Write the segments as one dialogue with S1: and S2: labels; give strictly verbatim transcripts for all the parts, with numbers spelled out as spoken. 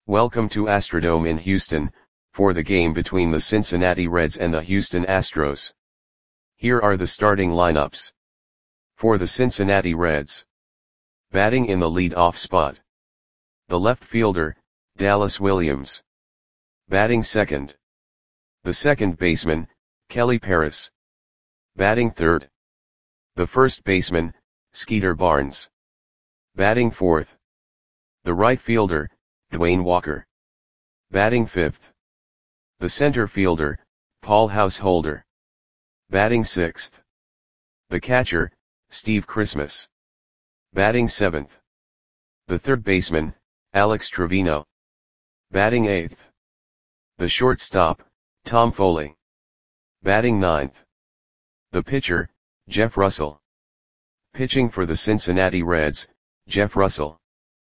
S1: Welcome to Astrodome in Houston, for the game between the Cincinnati Reds and the Houston Astros. Here are the starting lineups. For the Cincinnati Reds. Batting in the lead-off spot. The left fielder, Dallas Williams. Batting second. The second baseman, Kelly Paris. Batting third. The first baseman, Skeeter Barnes. Batting fourth. The right fielder, Dwayne Walker. Batting fifth. The center fielder, Paul Householder. Batting sixth. The catcher, Steve Christmas. Batting seventh. The third baseman, Alex Trevino. Batting eighth. The shortstop, Tom Foley. Batting ninth. The pitcher, Jeff Russell. Pitching for the Cincinnati Reds, Jeff Russell.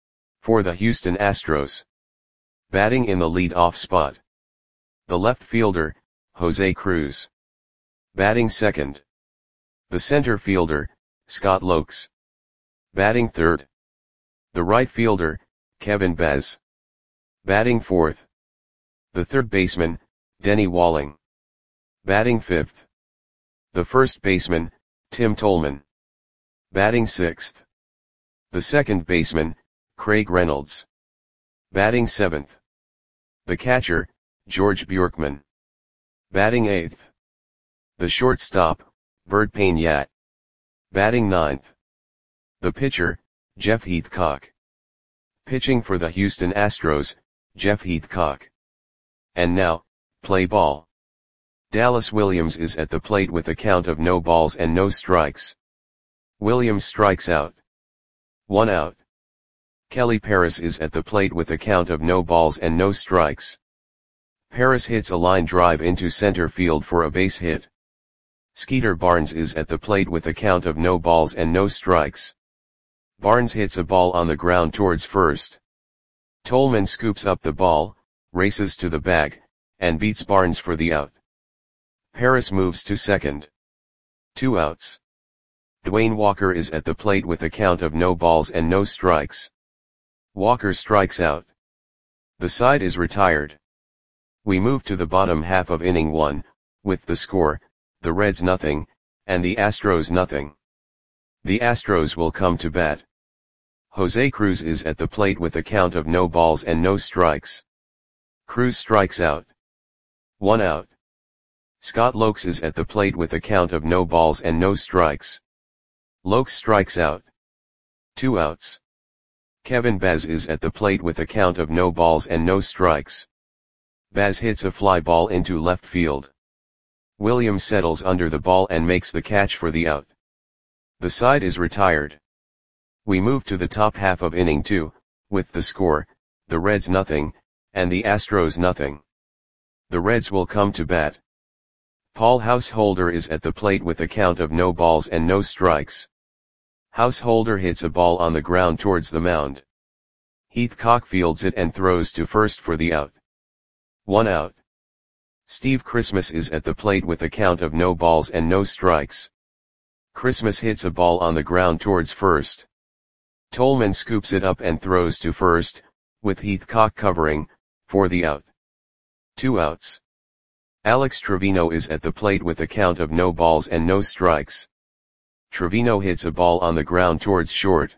S1: For the Houston Astros. Batting in the lead-off spot. The left fielder, Jose Cruz. Batting second. The center fielder, Scott Lokes. Batting third. The right fielder, Kevin Baz. Batting fourth. The third baseman, Denny Walling. Batting fifth. The first baseman, Tim Tolman. Batting sixth. The second baseman, Craig Reynolds. Batting seventh. The catcher, George Bjorkman. Batting eighth. The shortstop, Bert Payne. Batting ninth. The pitcher, Jeff Heathcock. Pitching for the Houston Astros, Jeff Heathcock. And now, play ball. Dallas Williams is at the plate with a count of no balls and no strikes. Williams strikes out. One out. Kelly Paris is at the plate with a count of no balls and no strikes. Paris hits a line drive into center field for a base hit. Skeeter Barnes is at the plate with a count of no balls and no strikes. Barnes hits a ball on the ground towards first. Tolman scoops up the ball, races to the bag, and beats Barnes for the out. Paris moves to second. Two outs. Dwayne Walker is at the plate with a count of no balls and no strikes. Walker strikes out. The side is retired. We move to the bottom half of inning one, with the score, the Reds nothing, and the Astros nothing. The Astros will come to bat. Jose Cruz is at the plate with a count of no balls and no strikes. Cruz strikes out. One out. Scott Lokes is at the plate with a count of no balls and no strikes. Lokes strikes out. Two outs. Kevin Baz is at the plate with a count of no balls and no strikes. Baz hits a fly ball into left field. Williams settles under the ball and makes the catch for the out. The side is retired. We move to the top half of inning two, with the score, the Reds nothing, and the Astros nothing. The Reds will come to bat. Paul Householder is at the plate with a count of no balls and no strikes. Householder hits a ball on the ground towards the mound. Heathcock fields it and throws to first for the out. One out. Steve Christmas is at the plate with a count of no balls and no strikes. Christmas hits a ball on the ground towards first. Tolman scoops it up and throws to first, with Heathcock covering, for the out. Two outs. Alex Trevino is at the plate with a count of no balls and no strikes. Trevino hits a ball on the ground towards short.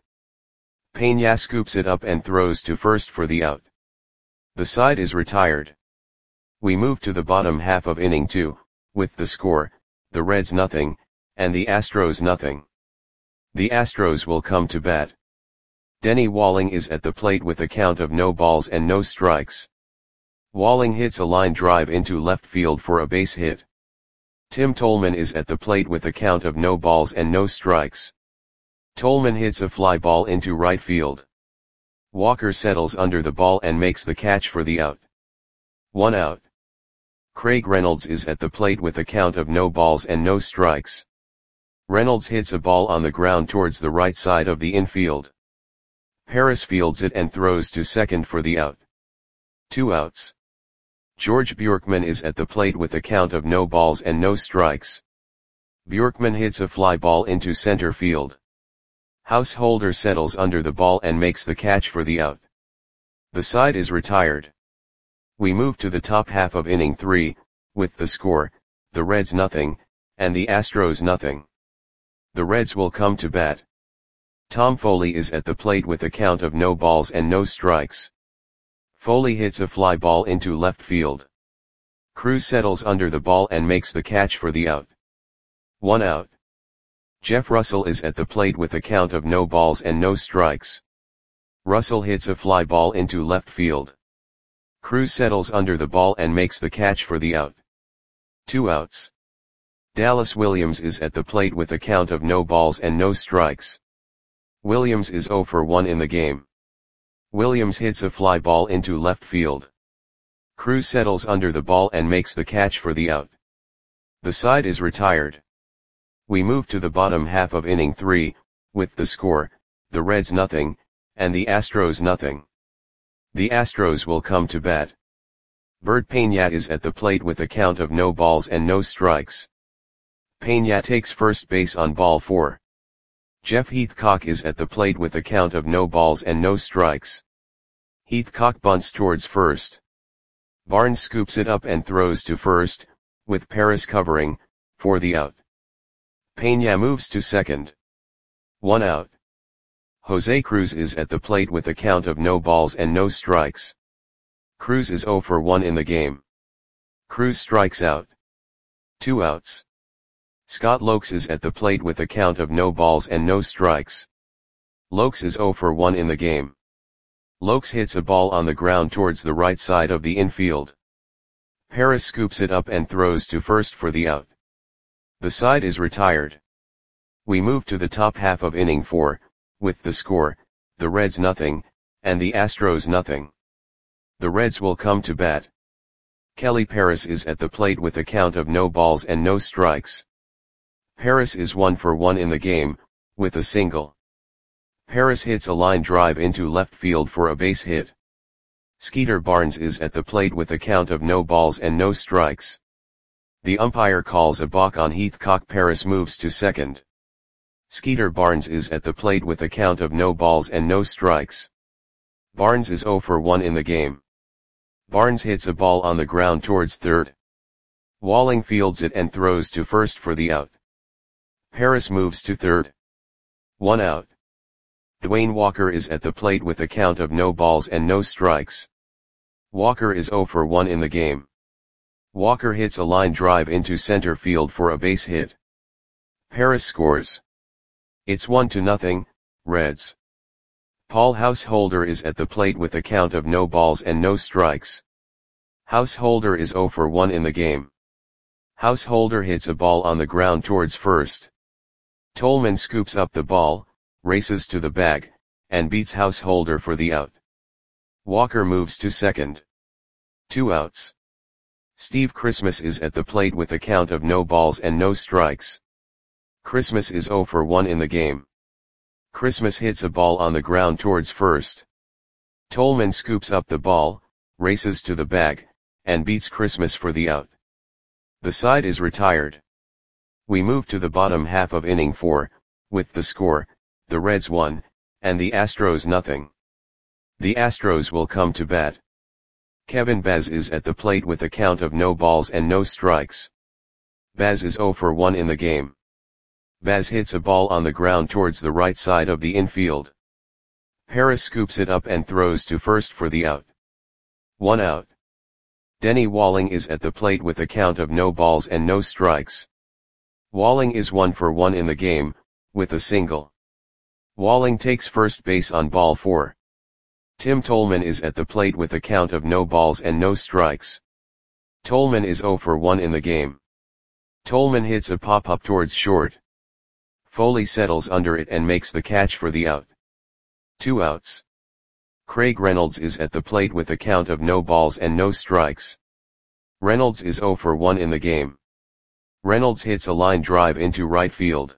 S1: Pena scoops it up and throws to first for the out. The side is retired. We move to the bottom half of inning two, with the score, the Reds nothing, and the Astros nothing. The Astros will come to bat. Denny Walling is at the plate with a count of no balls and no strikes. Walling hits a line drive into left field for a base hit. Tim Tolman is at the plate with a count of no balls and no strikes. Tolman hits a fly ball into right field. Walker settles under the ball and makes the catch for the out. One out. Craig Reynolds is at the plate with a count of no balls and no strikes. Reynolds hits a ball on the ground towards the right side of the infield. Paris fields it and throws to second for the out. Two outs. George Bjorkman is at the plate with a count of no balls and no strikes. Bjorkman hits a fly ball into center field. Householder settles under the ball and makes the catch for the out. The side is retired. We move to the top half of inning three, with the score, the Reds nothing, and the Astros nothing. The Reds will come to bat. Tom Foley is at the plate with a count of no balls and no strikes. Foley hits a fly ball into left field. Cruz settles under the ball and makes the catch for the out. One out. Jeff Russell is at the plate with a count of no balls and no strikes. Russell hits a fly ball into left field. Cruz settles under the ball and makes the catch for the out. Two outs. Dallas Williams is at the plate with a count of no balls and no strikes. Williams is zero for one in the game. Williams hits a fly ball into left field. Cruz settles under the ball and makes the catch for the out. The side is retired. We move to the bottom half of inning three, with the score, the Reds nothing, and the Astros nothing. The Astros will come to bat. Bert Peña is at the plate with a count of no balls and no strikes. Peña takes first base on ball four. Jeff Heathcock is at the plate with a count of no balls and no strikes. Heathcock bunts towards first. Barnes scoops it up and throws to first, with Paris covering, for the out. Peña moves to second. One out. Jose Cruz is at the plate with a count of no balls and no strikes. Cruz is zero for one in the game. Cruz strikes out. Two outs. Scott Lokes is at the plate with a count of no balls and no strikes. Lokes is zero for one in the game. Lokes hits a ball on the ground towards the right side of the infield. Paris scoops it up and throws to first for the out. The side is retired. We move to the top half of inning four, with the score, the Reds nothing, and the Astros nothing. The Reds will come to bat. Kelly Paris is at the plate with a count of no balls and no strikes. Paris is one for one in the game, with a single. Paris hits a line drive into left field for a base hit. Skeeter Barnes is at the plate with a count of no balls and no strikes. The umpire calls a balk on Heathcock. Paris moves to second. Skeeter Barnes is at the plate with a count of no balls and no strikes. Barnes is zero for one in the game. Barnes hits a ball on the ground towards third. Walling fields it and throws to first for the out. Paris moves to third. One out. Dwayne Walker is at the plate with a count of no balls and no strikes. Walker is zero for one in the game. Walker hits a line drive into center field for a base hit. Paris scores. It's one to nothing, Reds. Paul Householder is at the plate with a count of no balls and no strikes. Householder is zero for one in the game. Householder hits a ball on the ground towards first. Tolman scoops up the ball, races to the bag, and beats Householder for the out. Walker moves to second. Two outs. Steve Christmas is at the plate with a count of no balls and no strikes. Christmas is zero for one in the game. Christmas hits a ball on the ground towards first. Tolman scoops up the ball, races to the bag, and beats Christmas for the out. The side is retired. We move to the bottom half of inning four, with the score, the Reds one, and the Astros nothing. The Astros will come to bat. Kevin Baz is at the plate with a count of no balls and no strikes. Baz is zero for one in the game. Baz hits a ball on the ground towards the right side of the infield. Paris scoops it up and throws to first for the out. One out. Denny Walling is at the plate with a count of no balls and no strikes. Walling is one for one in the game, with a single. Walling takes first base on ball four. Tim Tolman is at the plate with a count of no balls and no strikes. Tolman is zero for one in the game. Tolman hits a pop-up towards short. Foley settles under it and makes the catch for the out. Two outs. Craig Reynolds is at the plate with a count of no balls and no strikes. Reynolds is zero for one in the game. Reynolds hits a line drive into right field.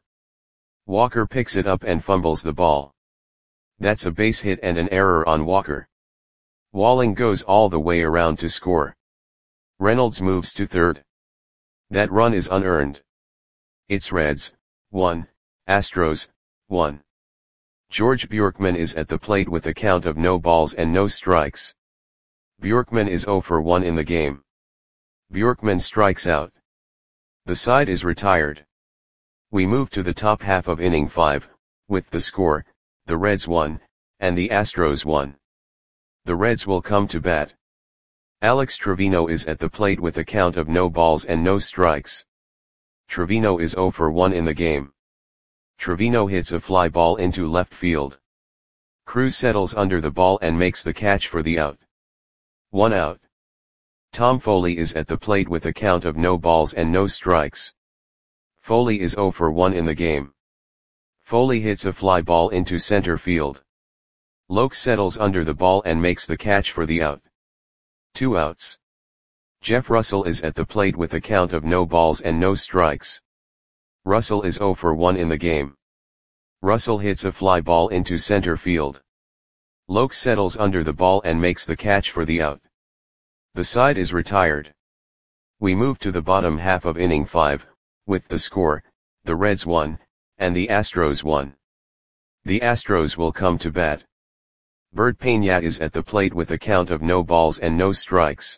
S1: Walker picks it up and fumbles the ball. That's a base hit and an error on Walker. Walling goes all the way around to score. Reynolds moves to third. That run is unearned. It's Reds, one, Astros, one. George Bjorkman is at the plate with a count of no balls and no strikes. Bjorkman is zero for one in the game. Bjorkman strikes out. The side is retired. We move to the top half of inning five, with the score, the Reds won, and the Astros won. The Reds will come to bat. Alex Trevino is at the plate with a count of no balls and no strikes. Trevino is zero for one in the game. Trevino hits a fly ball into left field. Cruz settles under the ball and makes the catch for the out. One out. Tom Foley is at the plate with a count of no balls and no strikes. Foley is zero for one in the game. Foley hits a fly ball into center field. Lokes settles under the ball and makes the catch for the out. Two outs. Jeff Russell is at the plate with a count of no balls and no strikes. Russell is zero for one in the game. Russell hits a fly ball into center field. Lokes settles under the ball and makes the catch for the out. The side is retired. We move to the bottom half of inning five, with the score, the Reds won, and the Astros won. The Astros will come to bat. Bert Peña is at the plate with a count of no balls and no strikes.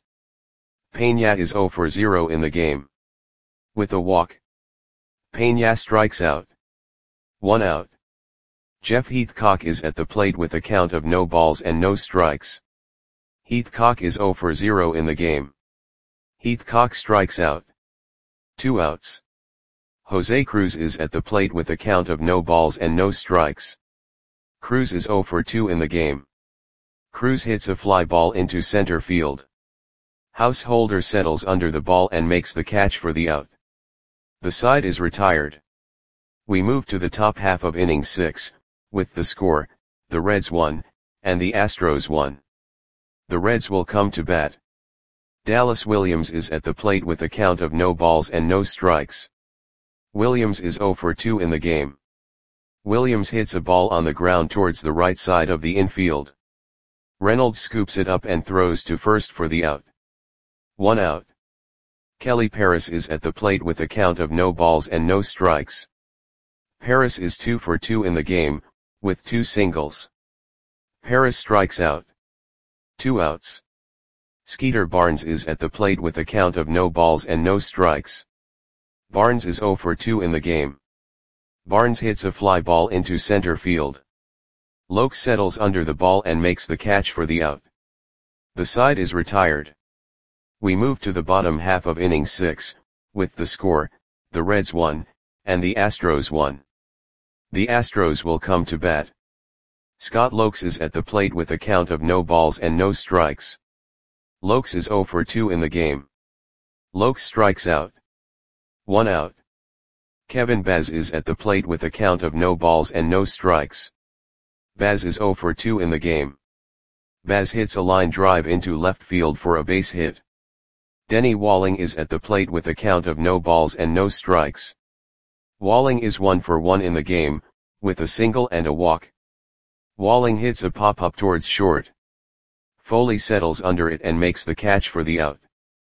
S1: Peña is zero for zero in the game. With a walk, Peña strikes out. One out. Jeff Heathcock is at the plate with a count of no balls and no strikes. Heathcock is zero for zero in the game. Heathcock strikes out. Two outs. Jose Cruz is at the plate with a count of no balls and no strikes. Cruz is zero for two in the game. Cruz hits a fly ball into center field. Householder settles under the ball and makes the catch for the out. The side is retired. We move to the top half of inning six, with the score, the Reds won, and the Astros won. The Reds will come to bat. Dallas Williams is at the plate with a count of no balls and no strikes. Williams is zero for two in the game. Williams hits a ball on the ground towards the right side of the infield. Reynolds scoops it up and throws to first for the out. One out. Kelly Paris is at the plate with a count of no balls and no strikes. Paris is two for two in the game, with two singles. Paris strikes out. Two outs. Skeeter Barnes is at the plate with a count of no balls and no strikes. Barnes is zero for two in the game. Barnes hits a fly ball into center field. Lokes settles under the ball and makes the catch for the out. The side is retired. We move to the bottom half of inning six, with the score, the Reds won, and the Astros won. The Astros will come to bat. Scott Lokes is at the plate with a count of no balls and no strikes. Lokes is zero for two in the game. Lokes strikes out. One out. Kevin Baz is at the plate with a count of no balls and no strikes. Baz is zero for two in the game. Baz hits a line drive into left field for a base hit. Denny Walling is at the plate with a count of no balls and no strikes. Walling is one for one in the game, with a single and a walk. Walling hits a pop-up towards short. Foley settles under it and makes the catch for the out.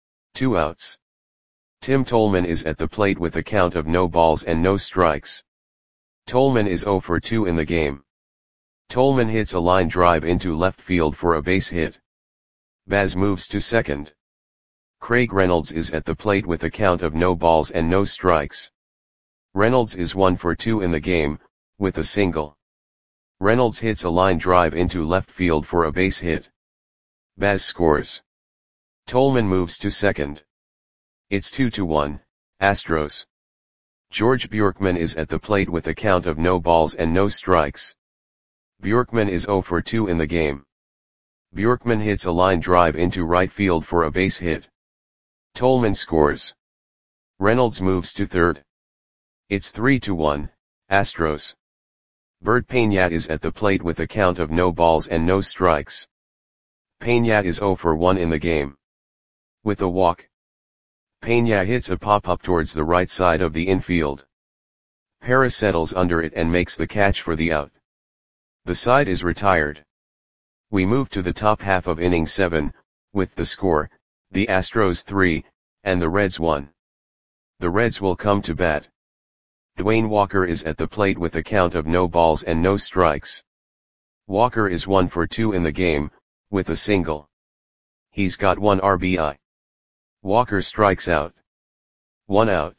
S1: Two outs. Tim Tolman is at the plate with a count of no balls and no strikes. Tolman is zero for two in the game. Tolman hits a line drive into left field for a base hit. Baz moves to second. Craig Reynolds is at the plate with a count of no balls and no strikes. Reynolds is one for two in the game, with a single. Reynolds hits a line drive into left field for a base hit. Baz scores. Tolman moves to second. It's two to one, Astros. George Bjorkman is at the plate with a count of no balls and no strikes. Bjorkman is zero for two in the game. Bjorkman hits a line drive into right field for a base hit. Tolman scores. Reynolds moves to third. It's three to one, Astros. Bert Peña is at the plate with a count of no balls and no strikes. Peña is zero for one in the game. With a walk, Peña hits a pop-up towards the right side of the infield. Paris settles under it and makes the catch for the out. The side is retired. We move to the top half of inning seven, with the score, the Astros three, and the Reds one. The Reds will come to bat. Dwayne Walker is at the plate with a count of no balls and no strikes. Walker is one for two in the game, with a single. He's got one R B I. Walker strikes out. One out.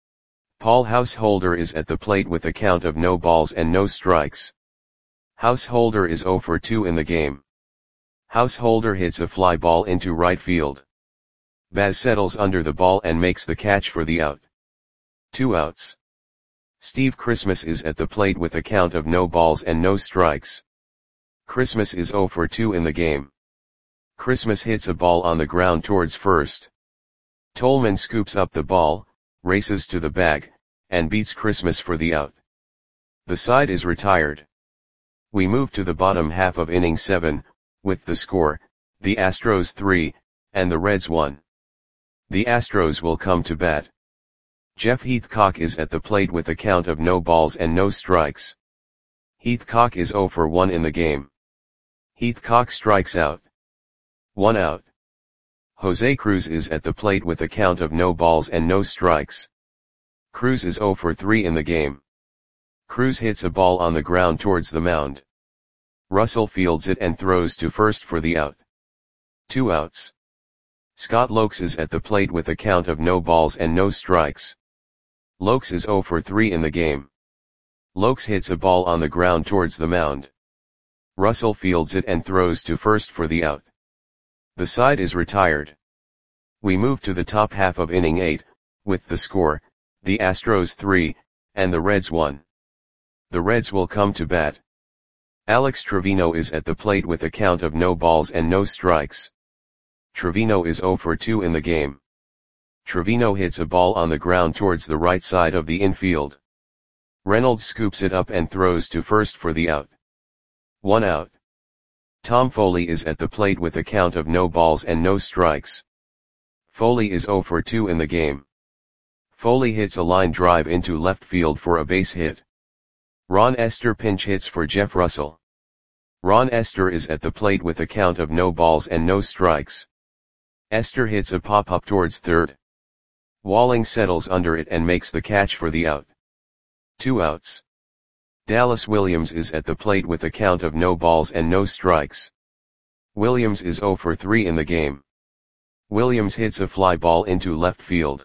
S1: Paul Householder is at the plate with a count of no balls and no strikes. Householder is zero for two in the game. Householder hits a fly ball into right field. Baz settles under the ball and makes the catch for the out. Two outs. Steve Christmas is at the plate with a count of no balls and no strikes. Christmas is zero for two in the game. Christmas hits a ball on the ground towards first. Tolman scoops up the ball, races to the bag, and beats Christmas for the out. The side is retired. We move to the bottom half of inning seven, with the score, the Astros three, and the Reds one. The Astros will come to bat. Jeff Heathcock is at the plate with a count of no balls and no strikes. Heathcock is zero for one in the game. Heathcock strikes out. One out. Jose Cruz is at the plate with a count of no balls and no strikes. Cruz is zero for three in the game. Cruz hits a ball on the ground towards the mound. Russell fields it and throws to first for the out. Two outs. Scott Lokes is at the plate with a count of no balls and no strikes. Lokes is zero for three in the game. Lokes hits a ball on the ground towards the mound. Russell fields it and throws to first for the out. The side is retired. We move to the top half of inning eight, with the score, the Astros three, and the Reds one. The Reds will come to bat. Alex Trevino is at the plate with a count of no balls and no strikes. Trevino is zero for two in the game. Trevino hits a ball on the ground towards the right side of the infield. Reynolds scoops it up and throws to first for the out. One out. Tom Foley is at the plate with a count of no balls and no strikes. Foley is zero for two in the game. Foley hits a line drive into left field for a base hit. Ron Esther pinch hits for Jeff Russell. Ron Esther is at the plate with a count of no balls and no strikes. Esther hits a pop-up towards third. Walling settles under it and makes the catch for the out. Two outs. Dallas Williams is at the plate with a count of no balls and no strikes. Williams is zero for three in the game. Williams hits a fly ball into left field.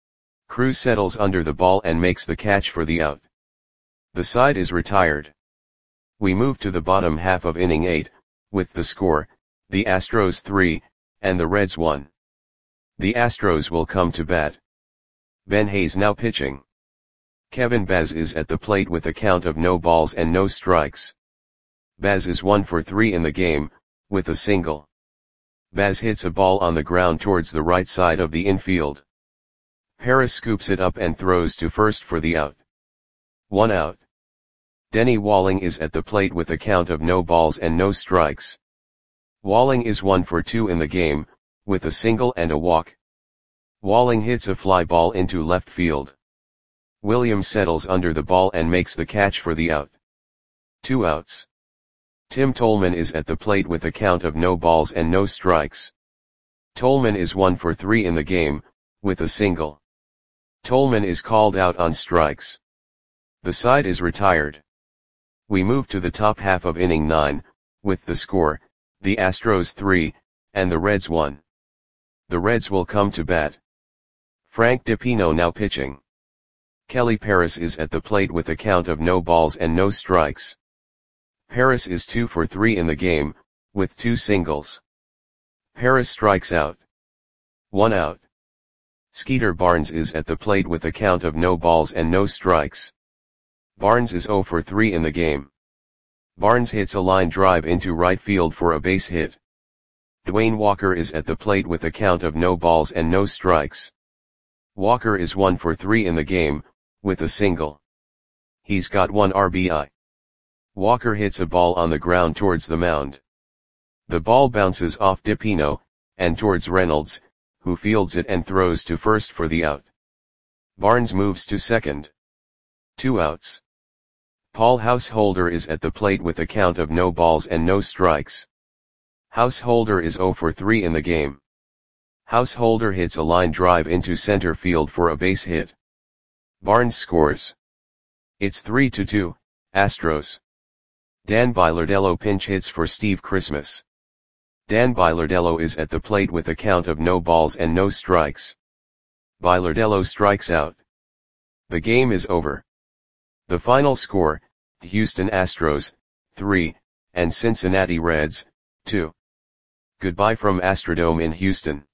S1: Cruz settles under the ball and makes the catch for the out. The side is retired. We move to the bottom half of inning eight, with the score, the Astros three, and the Reds one. The Astros will come to bat. Ben Hayes now pitching. Kevin Baz is at the plate with a count of no balls and no strikes. Baz is one for three in the game, with a single. Baz hits a ball on the ground towards the right side of the infield. Paris scoops it up and throws to first for the out. One out. Denny Walling is at the plate with a count of no balls and no strikes. Walling is one for two in the game, with a single and a walk. Walling hits a fly ball into left field. Williams settles under the ball and makes the catch for the out. Two outs. Tim Tolman is at the plate with a count of no balls and no strikes. Tolman is one for three in the game, with a single. Tolman is called out on strikes. The side is retired. We move to the top half of inning nine, with the score, the Astros three, and the Reds one. The Reds will come to bat. Frank DiPino now pitching. Kelly Paris is at the plate with a count of no balls and no strikes. Paris is two for three in the game, with two singles. Paris strikes out. One out. Skeeter Barnes is at the plate with a count of no balls and no strikes. Barnes is zero for three in the game. Barnes hits a line drive into right field for a base hit. Dwayne Walker is at the plate with a count of no balls and no strikes. Walker is one for three in the game, with a single. He's got one R B I. Walker hits a ball on the ground towards the mound. The ball bounces off DiPino, and towards Reynolds, who fields it and throws to first for the out. Barnes moves to second. Two outs. Paul Householder is at the plate with a count of no balls and no strikes. Householder is zero for three in the game. Householder hits a line drive into center field for a base hit. Barnes scores. It's three to two, Astros. Dan Bilardello pinch hits for Steve Christmas. Dan Bilardello is at the plate with a count of no balls and no strikes. Bilardello strikes out. The game is over. The final score, Houston Astros, three, and Cincinnati Reds, two. Goodbye from Astrodome in Houston.